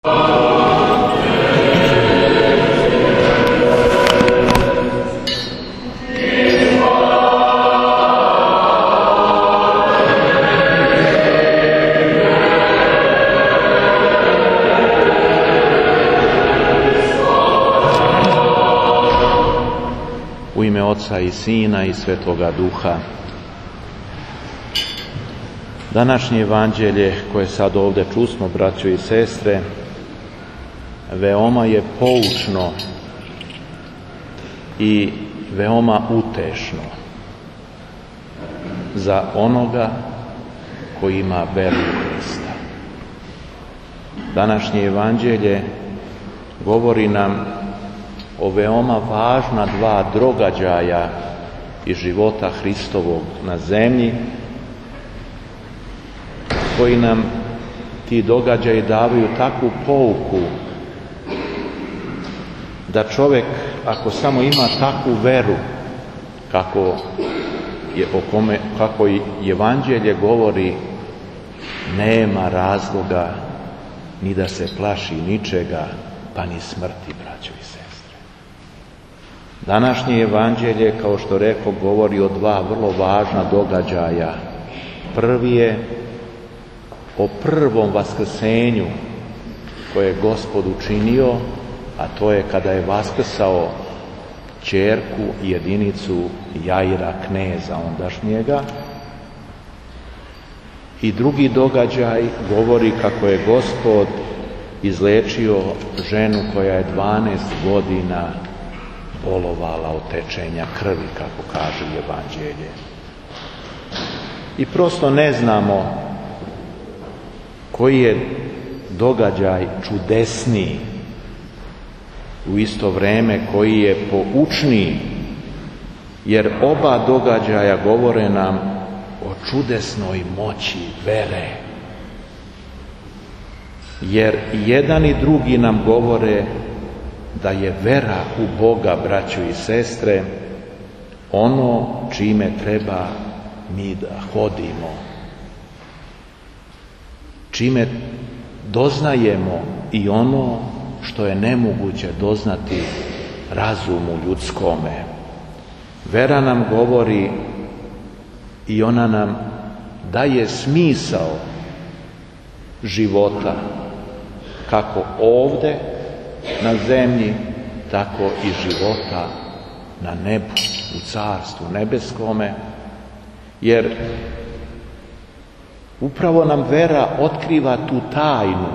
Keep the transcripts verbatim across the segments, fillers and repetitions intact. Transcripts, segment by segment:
U ime Oca i Sina i Svetoga Duha. Današnje evanđelje koje sad ovdje čusmo, braćo i sestre, veoma je poučno i veoma utešno za onoga koji ima veru u Hrista. Današnje evanđelje govori nam o veoma važna dva događaja iz života Hristovog na zemlji, koji nam ti događaji davaju takvu pouku da čovjek, ako samo ima takvu veru kako je o kome, kako i evanđelje govori, nema razloga ni da se plaši ničega, pa ni smrti, braćo i sestre. Današnje evanđelje, kao što rekao, govori o dva vrlo važna događaja. Prvi je o prvom vaskrsenju koje je Gospod učinio, a to je kada je vaskrsao ćerku i jedinicu Jaira, kneza ondašnjega. I drugi događaj govori kako je Gospod izlečio ženu koja je dvanaest godina bolovala od tečenja krvi, kako kaže evanđelje. I prosto ne znamo koji je događaj čudesniji, u isto vrijeme koji je poučniji, jer oba događaja govore nam o čudesnoj moći vere. Jer jedan i drugi nam govore da je vera u Boga, braćo i sestre, ono čime treba mi da hodimo, čime doznajemo i ono što je nemoguće doznati razumu ljudskome. Vera nam govori i ona nam daje smisao života, kako ovdje na zemlji, tako i života na nebu, u Carstvu nebeskome, jer upravo nam vera otkriva tu tajnu,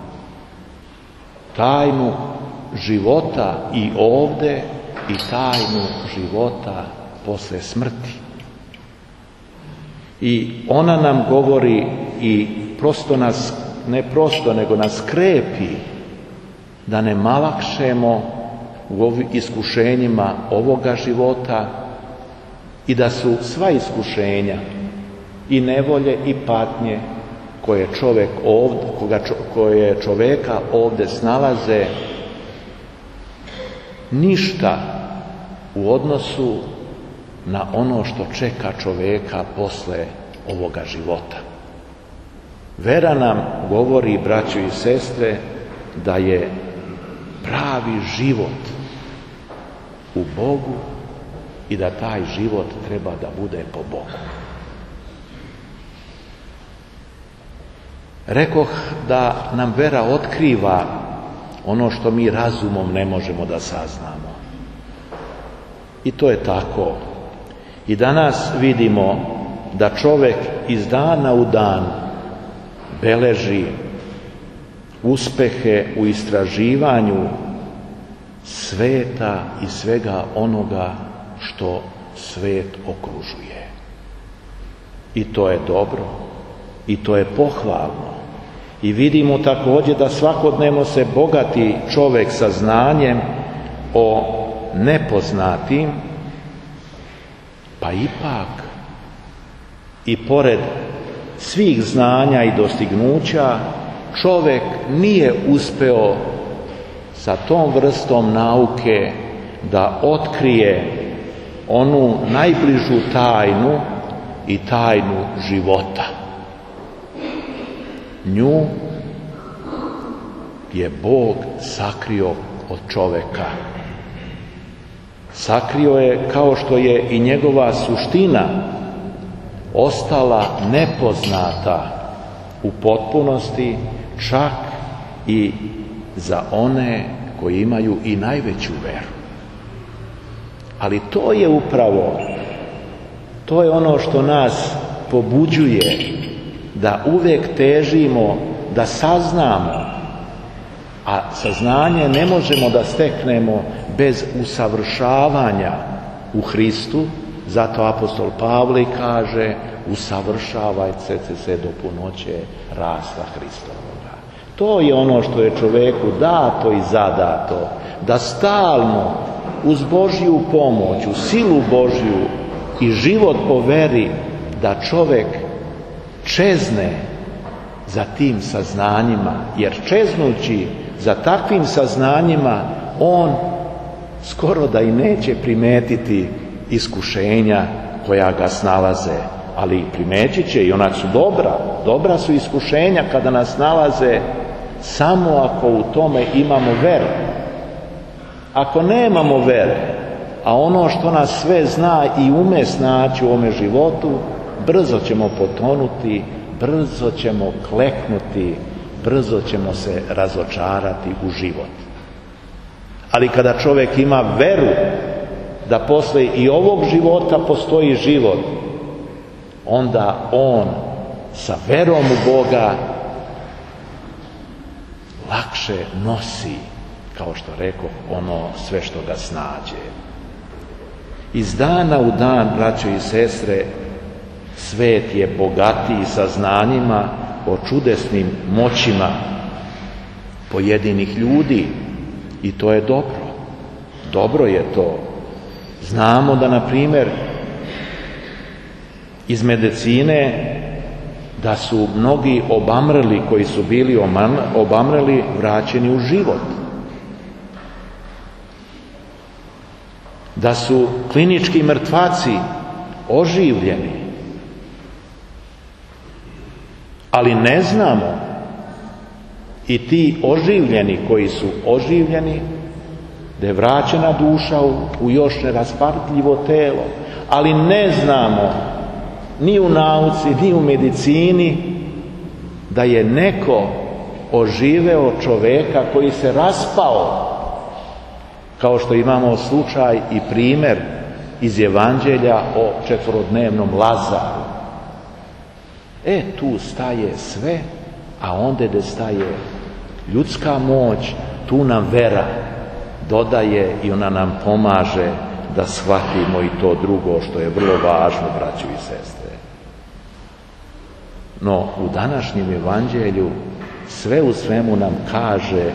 tajnu života i ovdje i tajnu života posle smrti. I ona nam govori i prosto nas, ne prosto, nego nas krepi da ne malakšemo u ovim iskušenjima ovoga života i da su sva iskušenja i nevolje i patnje koje čovjek ovdje, koga, koje čovjeka ovdje snalaze, ništa u odnosu na ono što čeka čovjeka posle ovoga života. Vera nam govori, braćo i sestre, da je pravi život u Bogu i da taj život treba da bude po Bogu. Rekoh da nam vera otkriva ono što mi razumom ne možemo da saznamo. I to je tako. I danas vidimo da čovjek iz dana u dan beleži uspehe u istraživanju sveta i svega onoga što svet okružuje. I to je dobro. I to je pohvalno. I vidimo također da svakodnevno se bogati čovjek sa znanjem o nepoznatim, pa ipak i pored svih znanja i dostignuća čovjek nije uspeo sa tom vrstom nauke da otkrije onu najbližu tajnu i tajnu života. Nju je Bog sakrio od čoveka. Sakrio je kao što je i njegova suština ostala nepoznata u potpunosti, čak i za one koji imaju i najveću veru. Ali to je upravo, to je ono što nas pobuđuje da uvijek težimo da saznamo, a saznanje ne možemo da steknemo bez usavršavanja u Hristu. Zato apostol Pavle kaže: usavršavajte se do punoće rasta Hristovoga. To je ono što je čovjeku dato i zadato, da stalno uz Božju pomoć, u silu Božju i život po veri, da čovjek čezne za tim saznanjima, jer čeznući za takvim saznanjima on skoro da i neće primetiti iskušenja koja ga snalaze, ali primetit će, i ona su dobra, dobra su iskušenja kada nas nalaze, samo ako u tome imamo veru. Ako nemamo vere, a ono što nas sve zna i ume snaći u ovome životu, brzo ćemo potonuti, brzo ćemo kleknuti, brzo ćemo se razočarati u život. Ali kada čovjek ima veru da posle i ovog života postoji život, onda on sa verom u Boga lakše nosi, kao što rekao, ono sve što ga snađe. Iz dana u dan, braćo i sestre, svet je bogatiji saznanjima o čudesnim moćima pojedinih ljudi, i to je dobro. Dobro je to. Znamo da, na primjer, iz medicine da su mnogi obamrli, koji su bili obamrli, vraćeni u život. Da su klinički mrtvaci oživljeni. Ali ne znamo, i ti oživljeni koji su oživljeni, da je vraćena duša u, u još neraspartljivo telo. Ali ne znamo ni u nauci, ni u medicini da je neko oživeo čoveka koji se raspao, kao što imamo slučaj i primjer iz Evanđelja o četvorodnevnom Lazaru. E, tu staje sve, a onda gdje staje ljudska moć, tu nam vera dodaje i ona nam pomaže da shvatimo i to drugo što je vrlo važno, braćo i sestre. No, u današnjem Evanđelju sve u svemu nam kaže: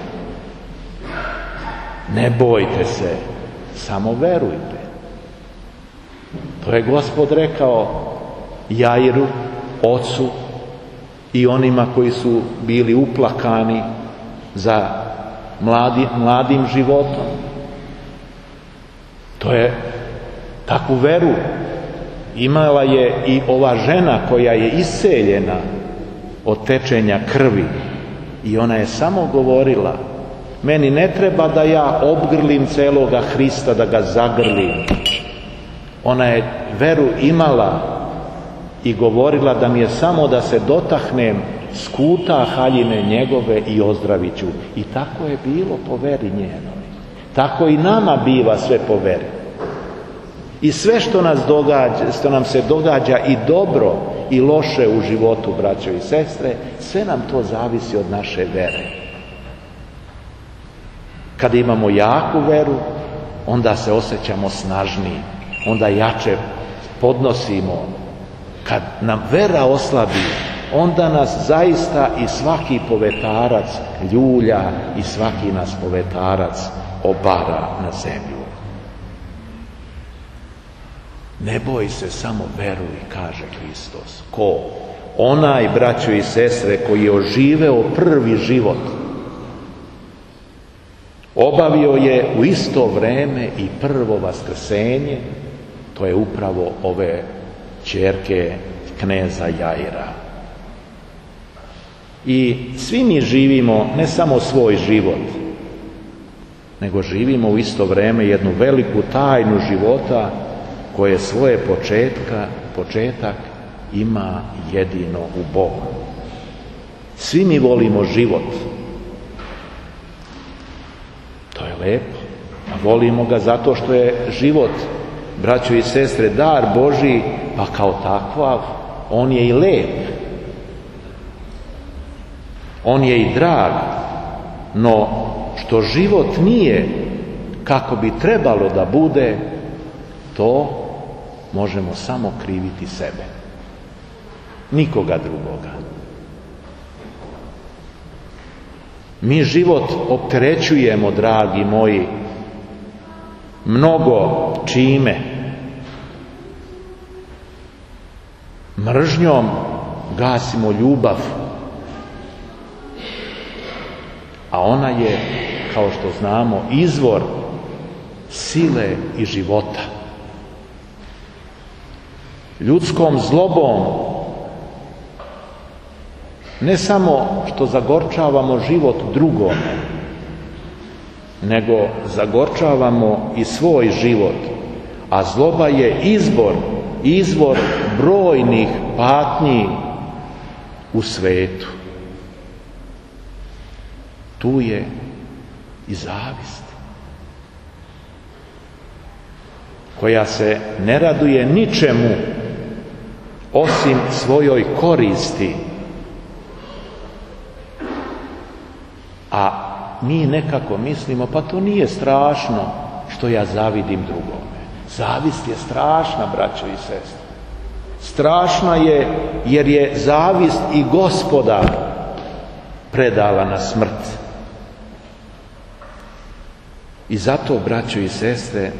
ne bojte se, samo verujte. To je Gospod rekao Jairu, ocu, i onima koji su bili uplakani za mladi, mladim životom. To je, takvu veru imala je i ova žena koja je isceljena od tečenja krvi, i ona je samo govorila: meni ne treba da ja obgrlim celoga Hrista, da ga zagrlim. Ona je veru imala i govorila da mi je samo da se dotaknem skuta haljine njegove i ozdravit ću. I tako je bilo po veri njenoj. Tako i nama biva sve po veri. I sve što nas događa, što nam se događa, i dobro i loše u životu, braćo i sestre, sve nam to zavisi od naše vere. Kada imamo jaku veru, onda se osjećamo snažniji, onda jače podnosimo. Kad nam vera oslabi, onda nas zaista i svaki povetarac ljulja i svaki nas povetarac obara na zemlju. Ne boj se, samo veruj, kaže Hristos. Ko? Onaj, braćo i sestre, koji je oživeo prvi život, obavio je u isto vreme i prvo vaskrsenje. To je upravo ove ćerke kneza Jaira. I svi mi živimo ne samo svoj život, nego živimo u isto vrijeme jednu veliku tajnu života koje svoje početka, početak ima jedino u Bogu. Svi mi volimo život. To je lepo. A volimo ga zato što je život, braćo i sestre, dar Božji, pa kao takav on je i lep. On je i drag. No što život nije kako bi trebalo da bude, to možemo samo kriviti sebe. Nikoga drugoga. Mi život opterećujemo, dragi moji, mnogo čime? Mržnjom gasimo ljubav, a ona je, kao što znamo, izvor sile i života. Ljudskom zlobom ne samo što zagorčavamo život drugome, nego zagorčavamo i svoj život, a zloba je izbor, izvor brojnih patnji u svetu. Tu je i zavist, koja se ne raduje ničemu osim svojoj koristi, a mi nekako mislimo, pa to nije strašno što ja zavidim drugome. Zavist je strašna, braćo i sestre. Strašna je jer je zavist i Gospoda predala na smrt. I zato, braćo i sestre,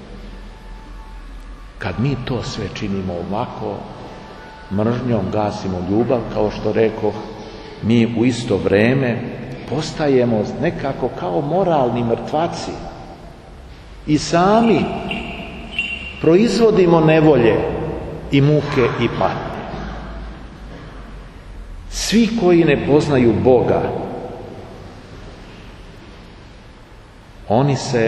kad mi to sve činimo ovako, mržnjom gasimo ljubav, kao što rekoh, mi u isto vrijeme postajemo nekako kao moralni mrtvaci i sami proizvodimo nevolje i muke i patnje. Svi koji ne poznaju Boga, oni se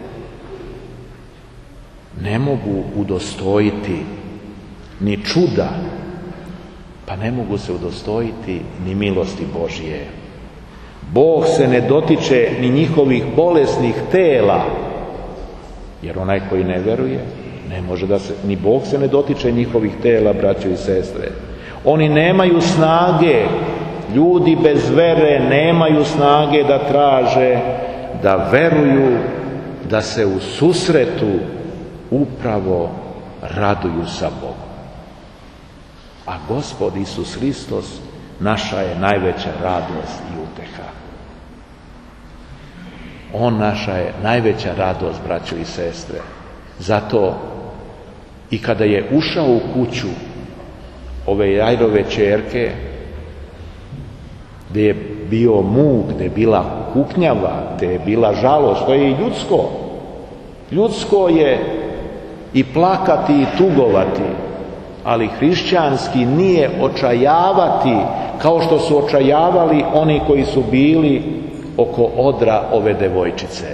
ne mogu udostojiti ni čuda, pa ne mogu se udostojiti ni milosti Božje. Bog se ne dotiče ni njihovih bolesnih tela, jer onaj koji ne veruje, ne može da se, ni Bog se ne dotiče njihovih tela, braćo i sestre. Oni nemaju snage, ljudi bez vere nemaju snage da traže, da veruju, da se u susretu upravo raduju sa Bogom. A Gospod Isus Hristos naša je najveća radost i uteha. On naša je najveća radost, braćo i sestre. Zato i kada je ušao u kuću ove Jairove ćerke, gdje je bio muk, gdje je bila kuknjava, gdje je bila žalost, to je i ljudsko. Ljudsko je i plakati i tugovati, ali hrišćanski nije očajavati kao što su očajavali oni koji su bili oko odra ove devojčice.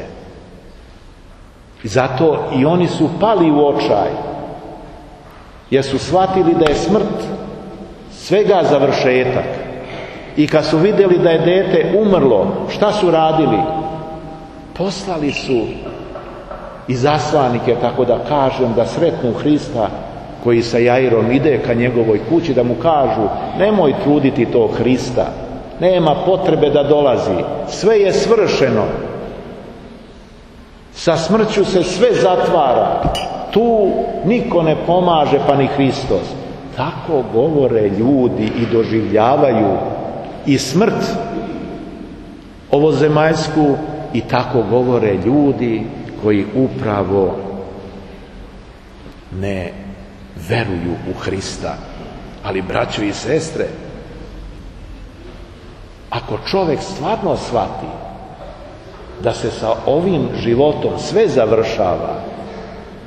Zato i oni su pali u očaj, jer su shvatili da je smrt svega završetak. I kad su vidjeli da je dete umrlo, šta su radili? Poslali su izaslanike, tako da kažem, da sretnu Hrista koji sa Jairom ide ka njegovoj kući, da mu kažu: nemoj truditi tog Hrista, nema potrebe da dolazi, sve je svršeno, sa smrću se sve zatvara, tu niko ne pomaže, pa ni Hristos. Tako govore ljudi i doživljavaju i smrt ovozemaljsku, i tako govore ljudi koji upravo ne veruju u Hrista. Ali, braćo i sestre, ako čovjek stvarno shvati da se sa ovim životom sve završava,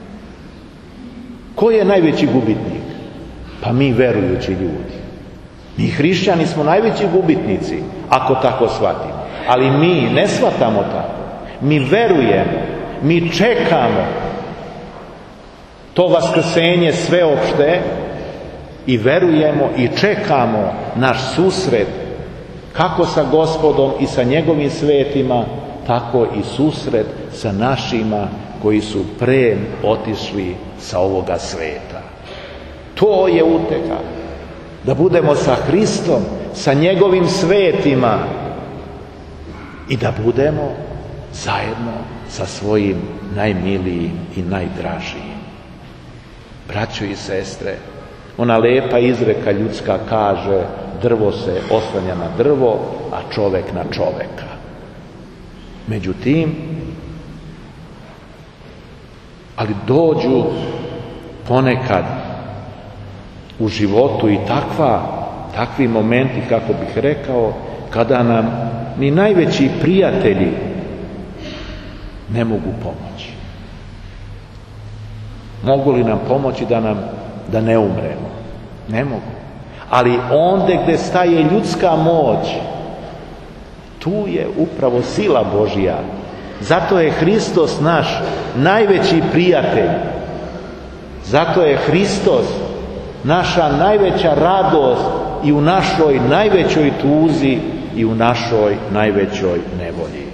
ko je najveći gubitnik? Pa mi, verujući ljudi. Mi hrišćani smo najveći gubitnici, ako tako shvatimo. Ali mi ne shvatamo tako. Mi verujemo, mi čekamo to vaskrsenje sveopšte i verujemo i čekamo naš susret kako sa Gospodom i sa njegovim svetima, tako i susret sa našima koji su pre otišli sa ovoga sveta. To je uteka. Da budemo sa Hristom, sa njegovim svetima i da budemo zajedno sa svojim najmilijim i najdražijim. Braćo i sestre, ona lepa izreka ljudska kaže: drvo se oslanja na drvo, a čovek na čoveka. Međutim, ali dođu ponekad u životu i takva, takvi momenti, kako bih rekao, kada nam ni najveći prijatelji ne mogu pomoći. Mogu li nam pomoći da nam da ne umremo? Ne mogu. Ali onde gde staje ljudska moć, tu je upravo sila Božja. Zato je Hristos naš najveći prijatelj. Zato je Hristos naša najveća radost i u našoj najvećoj tuzi i u našoj najvećoj nevolji.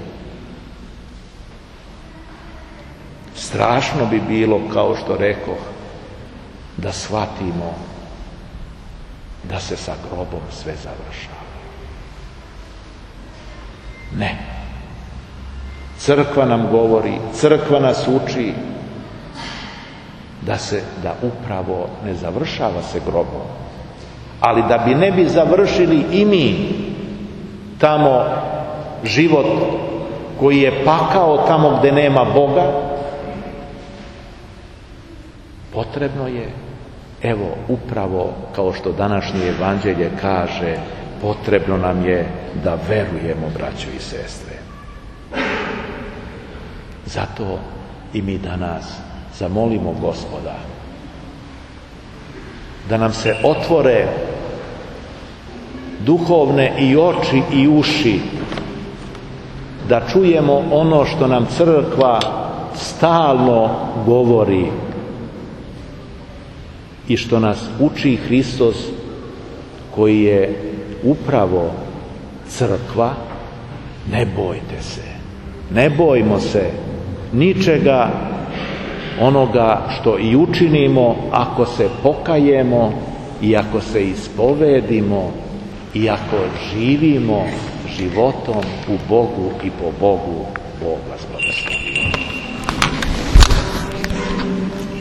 Strašno bi bilo, kao što rekoh, da shvatimo da se sa grobom sve završava. Ne. Crkva nam govori, crkva nas uči da se, da upravo ne završava se grobom. Ali da bi ne bi završili i mi tamo život koji je pakao, tamo gde nema Boga, potrebno je, evo, upravo kao što današnje evanđelje kaže, potrebno nam je da verujemo, braćo i sestre. Zato i mi danas zamolimo Gospoda da nam se otvore duhovne i oči i uši, da čujemo ono što nam crkva stalno govori i što nas uči Hristos, koji je upravo crkva. Ne bojte se, ne bojmo se ničega onoga što i učinimo, ako se pokajemo i ako se ispovedimo i ako živimo životom u Bogu i po Bogu. Bog vas blagoslovi.